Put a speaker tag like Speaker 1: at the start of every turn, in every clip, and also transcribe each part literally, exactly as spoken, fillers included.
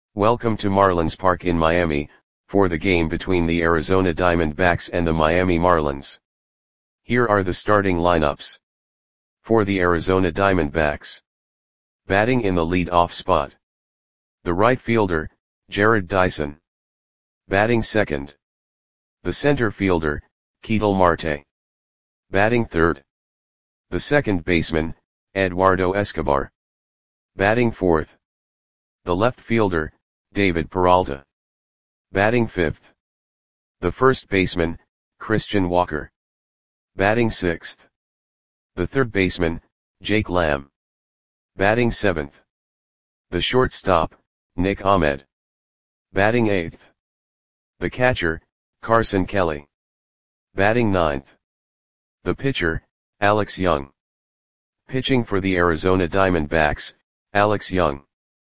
Speaker 1: Welcome to Marlins Park in Miami, for the game between the Arizona Diamondbacks and the Miami Marlins. Here are the starting lineups. For the Arizona Diamondbacks. Batting in the lead-off spot. The right fielder, Jarrod Dyson. Batting second. The center fielder, Ketel Marte. Batting third. The second baseman, Eduardo Escobar. Batting fourth. The left fielder, David Peralta. Batting fifth. The first baseman, Christian Walker. Batting sixth. The third baseman, Jake Lamb. Batting seventh. The shortstop, Nick Ahmed. Batting eighth. The catcher, Carson Kelly. Batting ninth. The pitcher, Alex Young. Pitching for the Arizona Diamondbacks, Alex Young.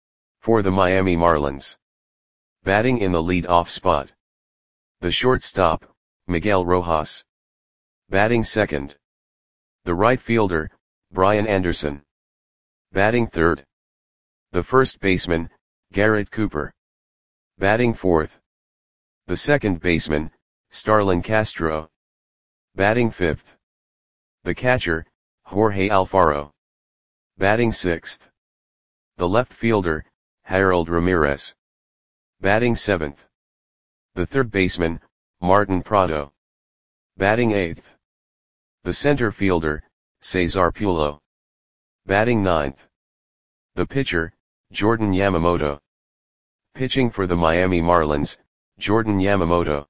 Speaker 1: For the Miami Marlins. Batting in the lead-off spot. The shortstop, Miguel Rojas. Batting second. The right fielder, Brian Anderson. Batting third. The first baseman, Garrett Cooper. Batting fourth. The second baseman, Starlin Castro. Batting fifth. The catcher, Jorge Alfaro. Batting sixth. The left fielder, Harold Ramirez. Batting seventh. The third baseman, Martin Prado. Batting eighth. The center fielder, Cesar Pulo. Batting ninth. The pitcher, Jordan Yamamoto. Pitching for the Miami Marlins, Jordan Yamamoto.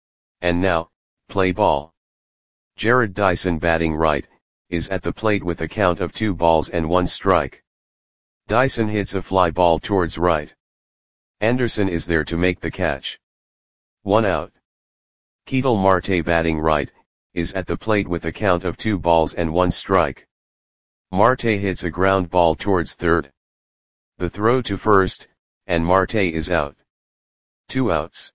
Speaker 1: And now, play ball. Jarrod Dyson batting right, is at the plate with a count of two balls and one strike. Dyson hits a fly ball towards right. Anderson is there to make the catch. One out. Ketel Marte batting right, is at the plate with a count of two balls and one strike. Marte hits a ground ball towards third. The throw to first, and Marte is out. Two outs.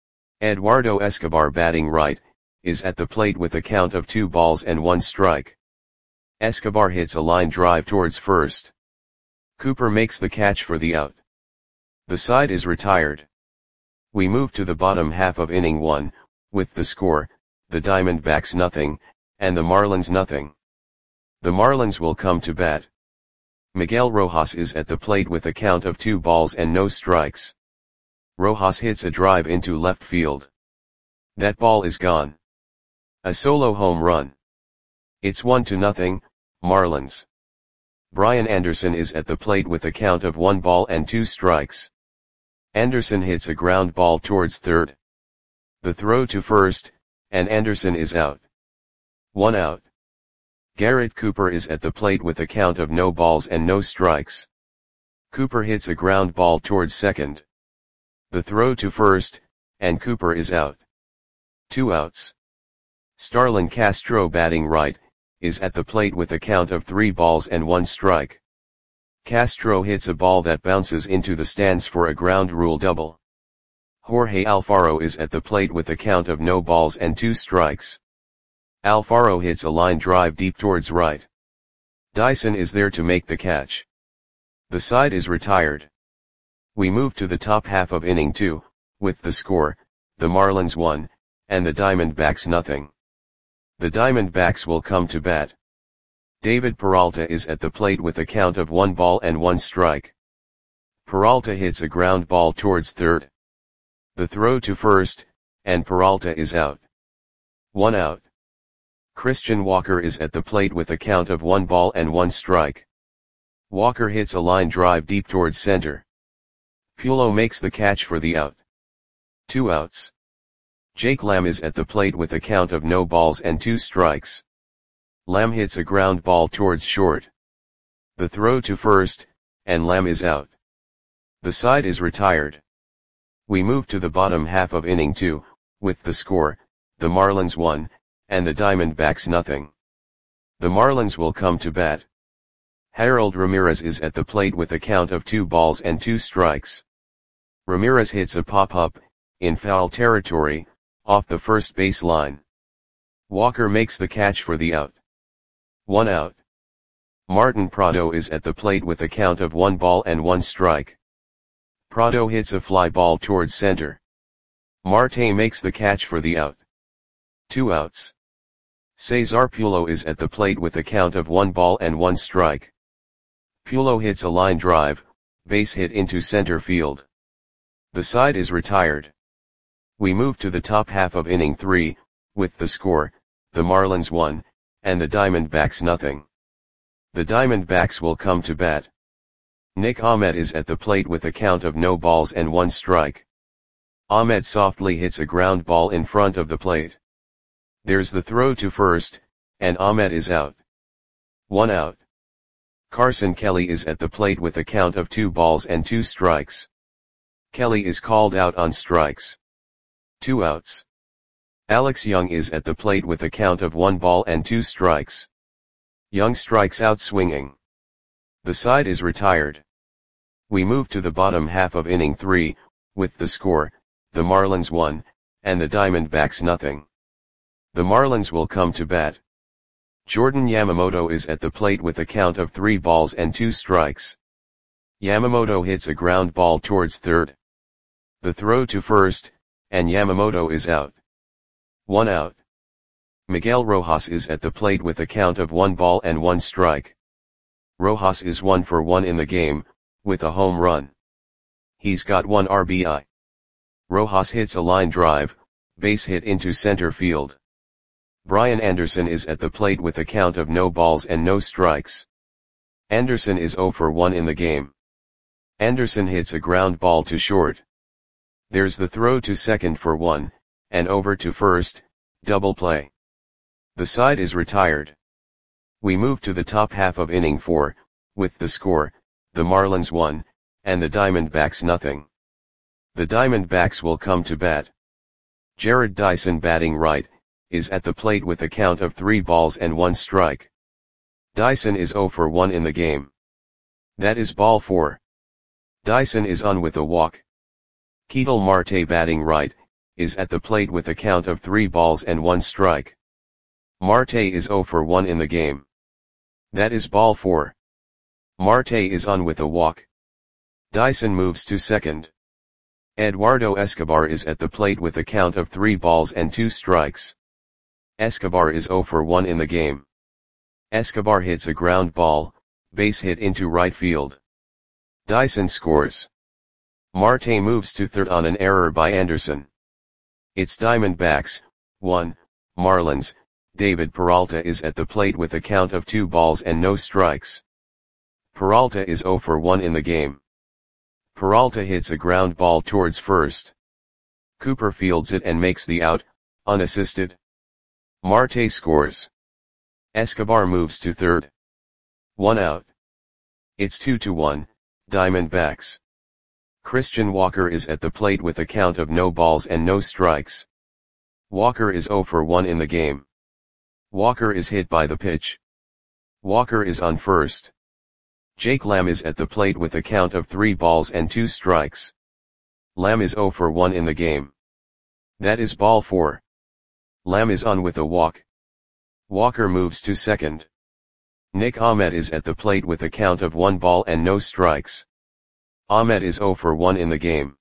Speaker 1: Eduardo Escobar batting right, is at the plate with a count of two balls and one strike. Escobar hits a line drive towards first. Cooper makes the catch for the out. The side is retired. We move to the bottom half of inning one, with the score, the Diamondbacks nothing, and the Marlins nothing. The Marlins will come to bat. Miguel Rojas is at the plate with a count of two balls and no strikes. Rojas hits a drive into left field. That ball is gone. A solo home run. It's one to nothing, Marlins. Brian Anderson is at the plate with a count of one ball and two strikes. Anderson hits a ground ball towards third. The throw to first, and Anderson is out. One out. Garrett Cooper is at the plate with a count of no balls and no strikes. Cooper hits a ground ball towards second. The throw to first, and Cooper is out. Two outs. Starlin Castro batting right, is at the plate with a count of three balls and one strike. Castro hits a ball that bounces into the stands for a ground rule double. Jorge Alfaro is at the plate with a count of no balls and two strikes. Alfaro hits a line drive deep towards right. Dyson is there to make the catch. The side is retired. We move to the top half of inning two, with the score, the Marlins one, and the Diamondbacks nothing. The Diamondbacks will come to bat. David Peralta is at the plate with a count of one ball and one strike. Peralta hits a ground ball towards third. The throw to first, and Peralta is out. One out. Christian Walker is at the plate with a count of one ball and one strike. Walker hits a line drive deep towards center. Pulo makes the catch for the out. Two outs. Jake Lamb is at the plate with a count of no balls and two strikes. Lamb hits a ground ball towards short. The throw to first, and Lamb is out. The side is retired. We move to the bottom half of inning two, with the score, the Marlins one, and the Diamondbacks nothing. The Marlins will come to bat. Harold Ramirez is at the plate with a count of two balls and two strikes. Ramirez hits a pop-up, in foul territory, off the first base line. Walker makes the catch for the out. One out. Martin Prado is at the plate with a count of one ball and one strike. Prado hits a fly ball towards center. Marte makes the catch for the out. Two outs. Cesar Pulo is at the plate with a count of one ball and one strike. Pulo hits a line drive, base hit into center field. The side is retired. We move to the top half of inning three, with the score, the Marlins one, and the Diamondbacks nothing. The Diamondbacks will come to bat. Nick Ahmed is at the plate with a count of no balls and one strike. Ahmed softly hits a ground ball in front of the plate. There's the throw to first, and Ahmed is out. One out. Carson Kelly is at the plate with a count of two balls and two strikes. Kelly is called out on strikes. Two outs. Alex Young is at the plate with a count of one ball and two strikes. Young strikes out swinging. The side is retired. We move to the bottom half of inning three, with the score, the Marlins one, and the Diamondbacks nothing. The Marlins will come to bat. Jordan Yamamoto is at the plate with a count of three balls and two strikes. Yamamoto hits a ground ball towards third. The throw to first, and Yamamoto is out. One out. Miguel Rojas is at the plate with a count of one ball and one strike. Rojas is one for one in the game, with a home run. He's got one R B I. Rojas hits a line drive, base hit into center field. Brian Anderson is at the plate with a count of no balls and no strikes. Anderson is zero for one in the game. Anderson hits a ground ball to short. There's the throw to second for one, and over to first, double play. The side is retired. We move to the top half of inning four, with the score, the Marlins one, and the Diamondbacks nothing. The Diamondbacks will come to bat. Jared Dyson batting right, is at the plate with a count of three balls and one strike. Dyson is zero for one in the game. That is ball four. Dyson is on with a walk. Ketel Marte batting right, is at the plate with a count of three balls and one strike. Marte is zero for one in the game. That is ball four. Marte is on with a walk. Dyson moves to second. Eduardo Escobar is at the plate with a count of three balls and two strikes. Escobar is zero for one in the game. Escobar hits a ground ball, base hit into right field. Dyson scores. Marte moves to third on an error by Anderson. It's Diamondbacks, one, Marlins. David Peralta is at the plate with a count of two balls and no strikes. Peralta is zero for one in the game. Peralta hits a ground ball towards first. Cooper fields it and makes the out, unassisted. Marte scores. Escobar moves to third. One out. It's two to one, Diamondbacks. Christian Walker is at the plate with a count of no balls and no strikes. Walker is zero for one in the game. Walker is hit by the pitch. Walker is on first. Jake Lamb is at the plate with a count of three balls and two strikes. Lamb is zero for one in the game. That is ball four. Lamb is on with a walk. Walker moves to second. Nick Ahmed is at the plate with a count of one ball and no strikes. Ahmed is zero for one in the game.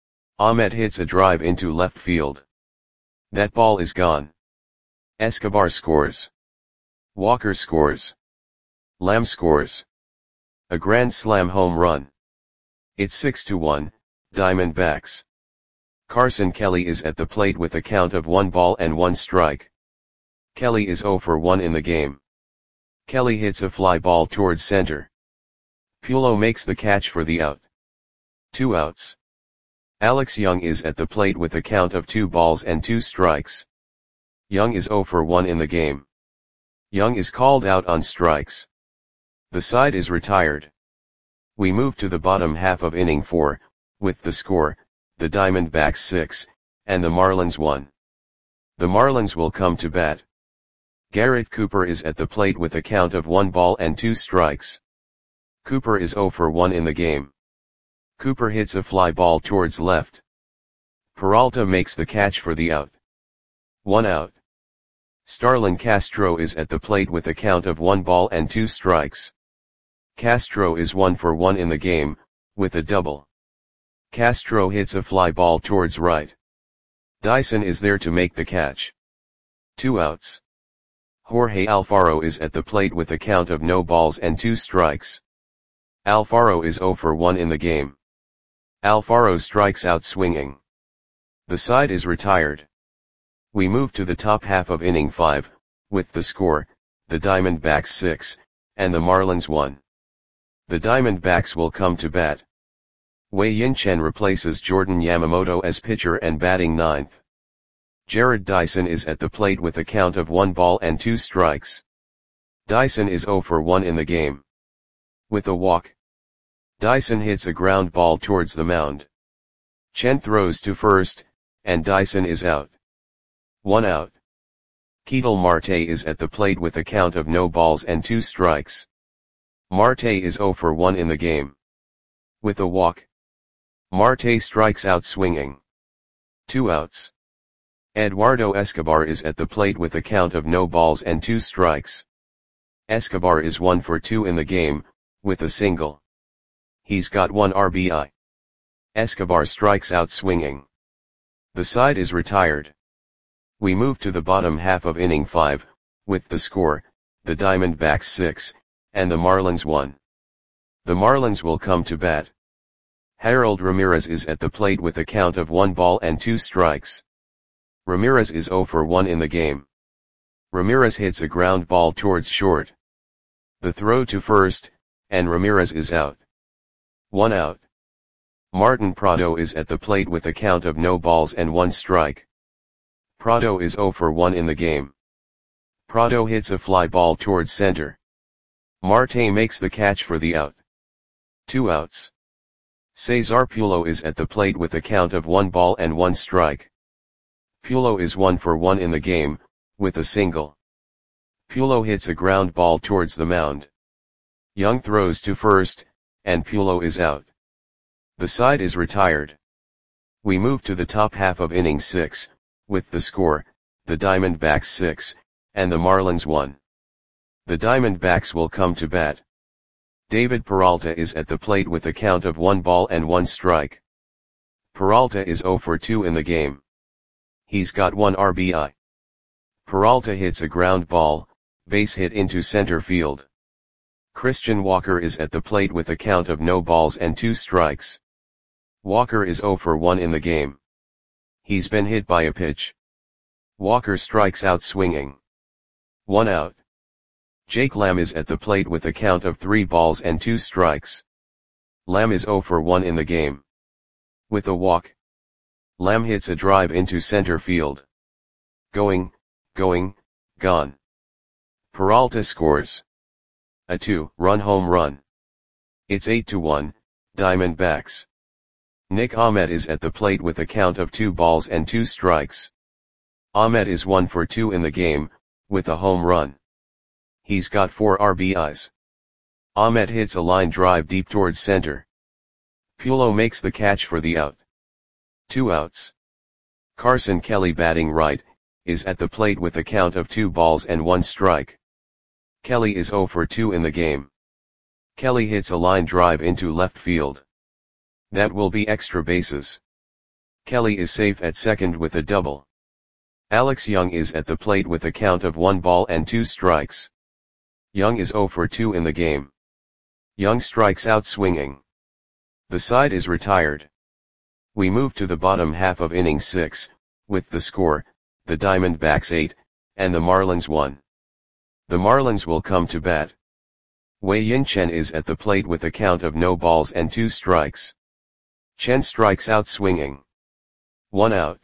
Speaker 1: Ahmed hits a drive into left field. That ball is gone. Escobar scores. Walker scores. Lamb scores. A grand slam home run. It's six to one, Diamondbacks. Carson Kelly is at the plate with a count of one ball and one strike. Kelly is zero for one in the game. Kelly hits a fly ball towards center. Pulo makes the catch for the out. Two outs. Alex Young is at the plate with a count of two balls and two strikes. Young is zero for one in the game. Young is called out on strikes. The side is retired. We move to the bottom half of inning four, with the score, the Diamondbacks six, and the Marlins one. The Marlins will come to bat. Garrett Cooper is at the plate with a count of one ball and two strikes. Cooper is zero for one in the game. Cooper hits a fly ball towards left. Peralta makes the catch for the out. One out. Starlin Castro is at the plate with a count of one ball and two strikes. Castro is one for one in the game, with a double. Castro hits a fly ball towards right. Dyson is there to make the catch. Two outs. Jorge Alfaro is at the plate with a count of no balls and two strikes. Alfaro is zero for one in the game. Alfaro strikes out swinging. The side is retired. We move to the top half of inning five, with the score, the Diamondbacks six, and the Marlins one. The Diamondbacks will come to bat. Wei Yin Chen replaces Jordan Yamamoto as pitcher and batting ninth. Jared Dyson is at the plate with a count of one ball and two strikes. Dyson is zero for one in the game. With a walk, Dyson hits a ground ball towards the mound. Chen throws to first, and Dyson is out. One out. Ketel Marte is at the plate with a count of no balls and two strikes. Marte is zero for one in the game. With a walk, Marte strikes out swinging. Two outs. Eduardo Escobar is at the plate with a count of no balls and two strikes. Escobar is one for two in the game, with a single. He's got one R B I. Escobar strikes out swinging. The side is retired. We move to the bottom half of inning five, with the score, the Diamondbacks six, and the Marlins one. The Marlins will come to bat. Harold Ramirez is at the plate with a count of one ball and two strikes. Ramirez is zero for one in the game. Ramirez hits a ground ball towards short. The throw to first, and Ramirez is out. One out. Martin Prado is at the plate with a count of no balls and one strike. Prado is zero for one in the game. Prado hits a fly ball towards center. Marte makes the catch for the out. Two outs. Cesar Pulo is at the plate with a count of one ball and one strike. Pulo is one for one in the game, with a single. Pulo hits a ground ball towards the mound. Young throws to first, and Pulo is out. The side is retired. We move to the top half of inning six, with the score, the Diamondbacks six, and the Marlins one. The Diamondbacks will come to bat. David Peralta is at the plate with a count of one ball and one strike. Peralta is zero for two in the game. He's got one R B I. Peralta hits a ground ball, base hit into center field. Christian Walker is at the plate with a count of no balls and two strikes. Walker is zero for one in the game. He's been hit by a pitch. Walker strikes out swinging. One out. Jake Lamb is at the plate with a count of three balls and two strikes. Lamb is zero for one in the game. With a walk, Lamb hits a drive into center field. Going, going, gone. Peralta scores a two-run home run. It's eight to one, Diamondbacks. Nick Ahmed is at the plate with a count of two balls and two strikes. Ahmed is one for two in the game, with a home run. He's got four R B Is. Ahmed hits a line drive deep towards center. Pulo makes the catch for the out. Two outs. Carson Kelly, batting right, is at the plate with a count of two balls and one strike. Kelly is zero for two in the game. Kelly hits a line drive into left field. That will be extra bases. Kelly is safe at second with a double. Alex Young is at the plate with a count of one ball and two strikes. Young is zero for two in the game. Young strikes out swinging. The side is retired. We move to the bottom half of inning six, with the score, the Diamondbacks eight, and the Marlins one. The Marlins will come to bat. Wei Yin Chen is at the plate with a count of no balls and two strikes. Chen strikes out swinging. One out.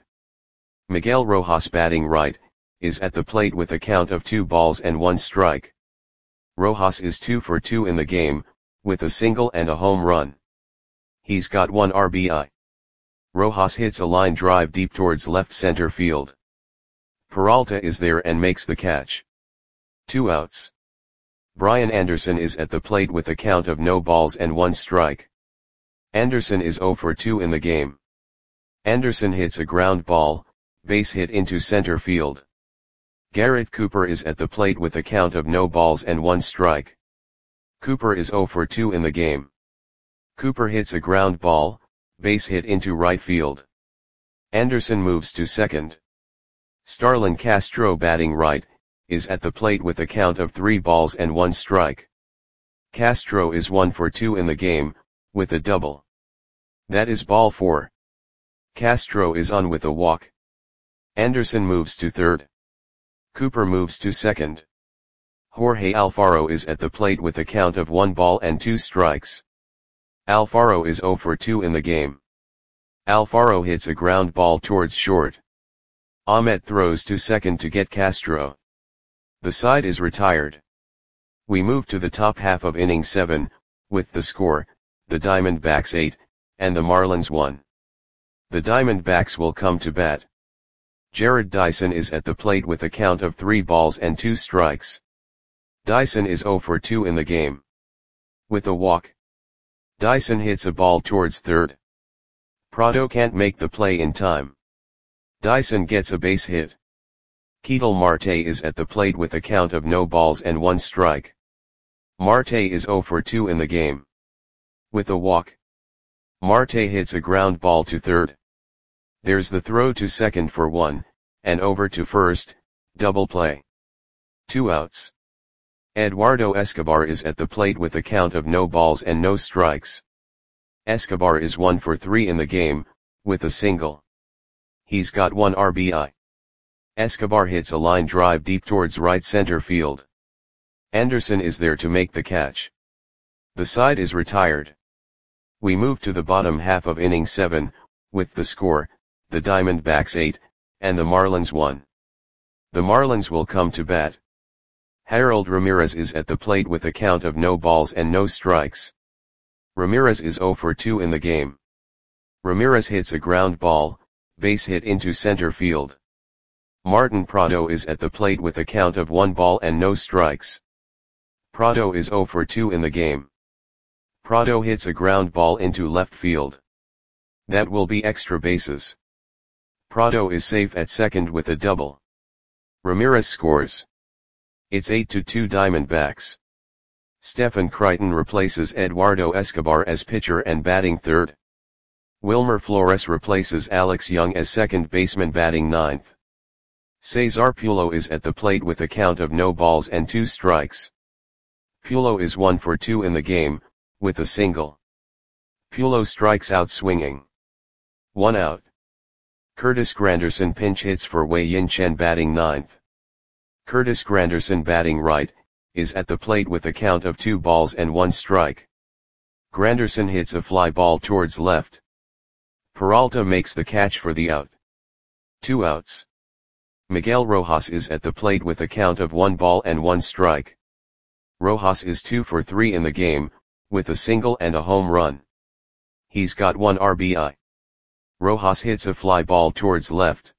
Speaker 1: Miguel Rojas, batting right, is at the plate with a count of two balls and one strike. Rojas is two for two in the game, with a single and a home run. He's got one R B I. Rojas hits a line drive deep towards left center field. Peralta is there and makes the catch. Two outs. Brian Anderson is at the plate with a count of no balls and one strike. Anderson is zero for two in the game. Anderson hits a ground ball, base hit into center field. Garrett Cooper is at the plate with a count of no balls and one strike. Cooper is zero for two in the game. Cooper hits a ground ball, base hit into right field. Anderson moves to second. Starlin Castro, batting right, is at the plate with a count of three balls and one strike. Castro is one for two in the game, with a double. That is ball four. Castro is on with a walk. Anderson moves to third. Cooper moves to second. Jorge Alfaro is at the plate with a count of one ball and two strikes. Alfaro is zero for two in the game. Alfaro hits a ground ball towards short. Ahmet throws to second to get Castro. The side is retired. We move to the top half of inning seven, with the score, the Diamondbacks eight, and the Marlins one. The Diamondbacks will come to bat. Jared Dyson is at the plate with a count of three balls and two strikes. Dyson is zero for two in the game. With a walk, Dyson hits a ball towards third. Prado can't make the play in time. Dyson gets a base hit. Ketel Marte is at the plate with a count of no balls and one strike. Marte is zero for two in the game. With a walk, Marte hits a ground ball to third. There's the throw to second for one, and over to first, double play. Two outs. Eduardo Escobar is at the plate with a count of no balls and no strikes. Escobar is one for three in the game, with a single. He's got one R B I. Escobar hits a line drive deep towards right center field. Anderson is there to make the catch. The side is retired. We move to the bottom half of inning seven, with the score, the Diamondbacks eight, and the Marlins one. The Marlins will come to bat. Harold Ramirez is at the plate with a count of no balls and no strikes. Ramirez is zero for two in the game. Ramirez hits a ground ball, base hit into center field. Martin Prado is at the plate with a count of one ball and no strikes. Prado is zero for two in the game. Prado hits a ground ball into left field. That will be extra bases. Prado is safe at second with a double. Ramirez scores. It's eight to two Diamondbacks. Stephen Crichton replaces Eduardo Escobar as pitcher and batting third. Wilmer Flores replaces Alex Young as second baseman batting ninth. Cesar Pulo is at the plate with a count of no balls and two strikes. Pulo is one for two in the game, with a single. Pulo strikes out swinging. One out. Curtis Granderson pinch hits for Wei Yin Chen batting ninth. Curtis Granderson, batting right, is at the plate with a count of two balls and one strike. Granderson hits a fly ball towards left. Peralta makes the catch for the out. Two outs. Miguel Rojas is at the plate with a count of one ball and one strike. Rojas is two for three in the game, with a single and a home run. He's got one R B I. Rojas hits a fly ball towards left.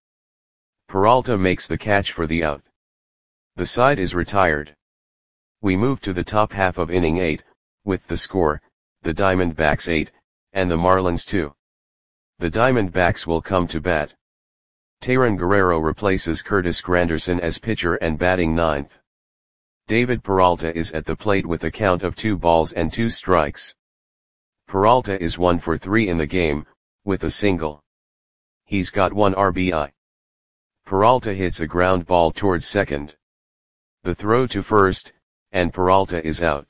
Speaker 1: Peralta makes the catch for the out. The side is retired. We move to the top half of inning eight, with the score, the Diamondbacks eight, and the Marlins two. The Diamondbacks will come to bat. Tayron Guerrero replaces Curtis Granderson as pitcher and batting ninth. David Peralta is at the plate with a count of two balls and two strikes. Peralta is one for three in the game, with a single. He's got one R B I. Peralta hits a ground ball towards second. The throw to first, and Peralta is out.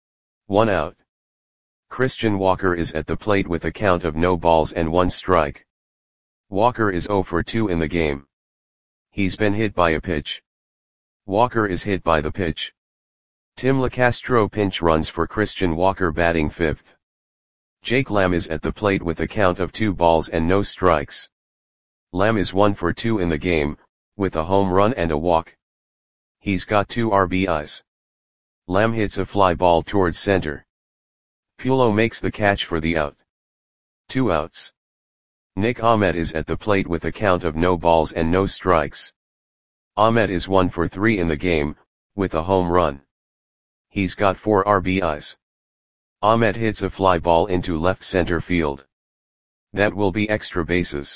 Speaker 1: One out. Christian Walker is at the plate with a count of no balls and one strike. Walker is zero for two in the game. He's been hit by a pitch. Walker is hit by the pitch. Tim LeCastro pinch runs for Christian Walker batting fifth. Jake Lamb is at the plate with a count of two balls and no strikes. Lamb is one for two in the game, with a home run and a walk. He's got two R B Is. Lamb hits a fly ball towards center. Pulo makes the catch for the out. Two outs. Nick Ahmed is at the plate with a count of no balls and no strikes. Ahmed is one for three in the game, with a home run. He's got four R B Is. Ahmed hits a fly ball into left center field. That will be extra bases.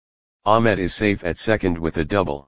Speaker 1: Ahmed is safe at second with a double.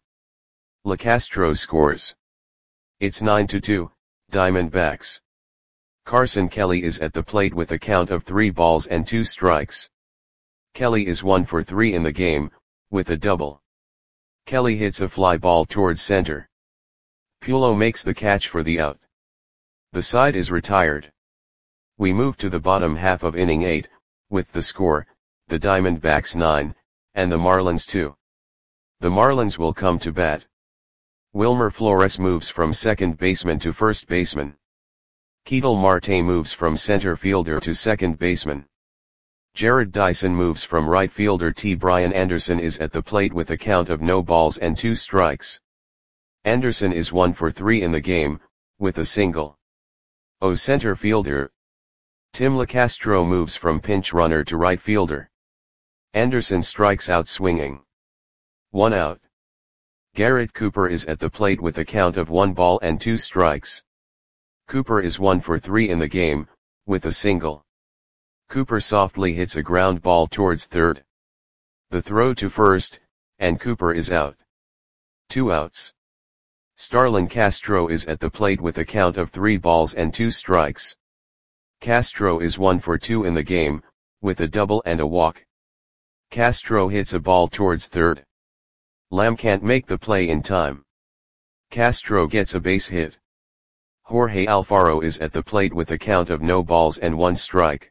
Speaker 1: LeCastro scores. It's nine to two, Diamondbacks. Carson Kelly is at the plate with a count of three balls and two strikes. Kelly is one for three in the game, with a double. Kelly hits a fly ball towards center. Pulo makes the catch for the out. The side is retired. We move to the bottom half of inning eight, with the score, the Diamondbacks nine, and the Marlins two. The Marlins will come to bat. Wilmer Flores moves from second baseman to first baseman. Ketel Marte moves from center fielder to second baseman. Jared Dyson moves from right fielder. T. Brian Anderson is at the plate with a count of no balls and two strikes. Anderson is one for three in the game, with a single. O center fielder. Tim LeCastro moves from pinch runner to right fielder. Anderson strikes out swinging. One out. Garrett Cooper is at the plate with a count of one ball and two strikes. Cooper is one for three in the game, with a single. Cooper softly hits a ground ball towards third. The throw to first, and Cooper is out. Two outs. Starlin Castro is at the plate with a count of three balls and two strikes. Castro is one for two in the game, with a double and a walk. Castro hits a ball towards third. Lamb can't make the play in time. Castro gets a base hit. Jorge Alfaro is at the plate with a count of no balls and one strike.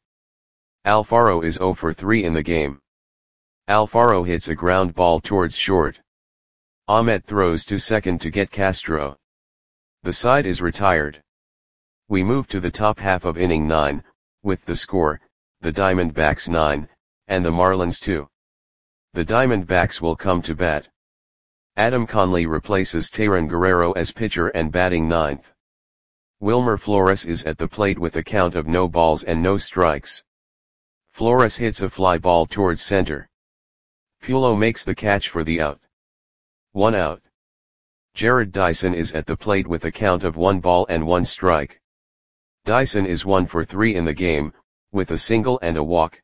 Speaker 1: Alfaro is zero for three in the game. Alfaro hits a ground ball towards short. Ahmet throws to second to get Castro. The side is retired. We move to the top half of inning nine, with the score, the Diamondbacks nine, and the Marlins two. The Diamondbacks will come to bat. Adam Conley replaces Tayron Guerrero as pitcher and batting ninth. Wilmer Flores is at the plate with a count of no balls and no strikes. Flores hits a fly ball towards center. Pulo makes the catch for the out. One out. Jared Dyson is at the plate with a count of one ball and one strike. Dyson is one for three in the game, with a single and a walk.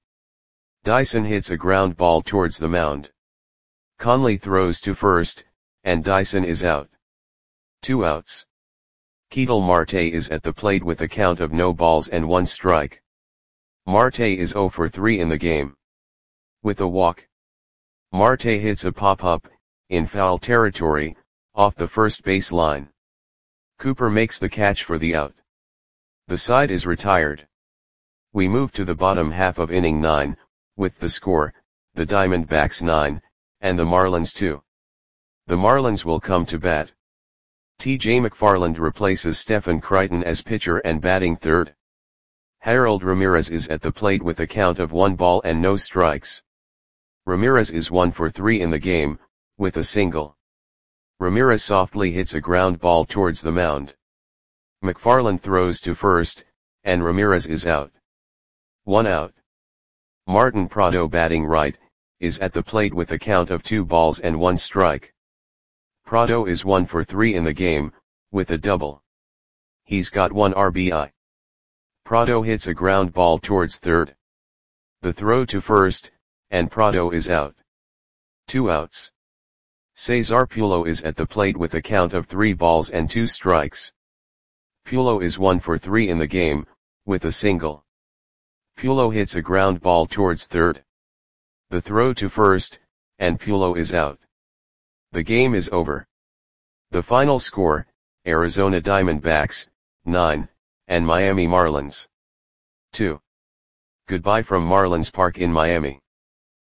Speaker 1: Dyson hits a ground ball towards the mound. Conley throws to first, and Dyson is out. Two outs. Ketel Marte is at the plate with a count of no balls and one strike. Marte is zero for three in the game. With a walk. Marte hits a pop-up, in foul territory, off the first base line. Cooper makes the catch for the out. The side is retired. We move to the bottom half of inning nine, with the score, the Diamondbacks nine, and the Marlins two. The Marlins will come to bat. T J McFarland replaces Stephen Crichton as pitcher and batting third. Harold Ramirez is at the plate with a count of one ball and no strikes. Ramirez is one for three in the game, with a single. Ramirez softly hits a ground ball towards the mound. McFarland throws to first, and Ramirez is out. One out. Martin Prado batting right, is at the plate with a count of two balls and one strike. Prado is one for three in the game, with a double. He's got one R B I. Prado hits a ground ball towards third. The throw to first, and Prado is out. Two outs. Cesar Pulo is at the plate with a count of three balls and two strikes. Pulo is one for three in the game, with a single. Pulo hits a ground ball towards third. The throw to first, and Pulo is out. The game is over. The final score, Arizona Diamondbacks, nine, and Miami Marlins, two. Goodbye from Marlins Park in Miami.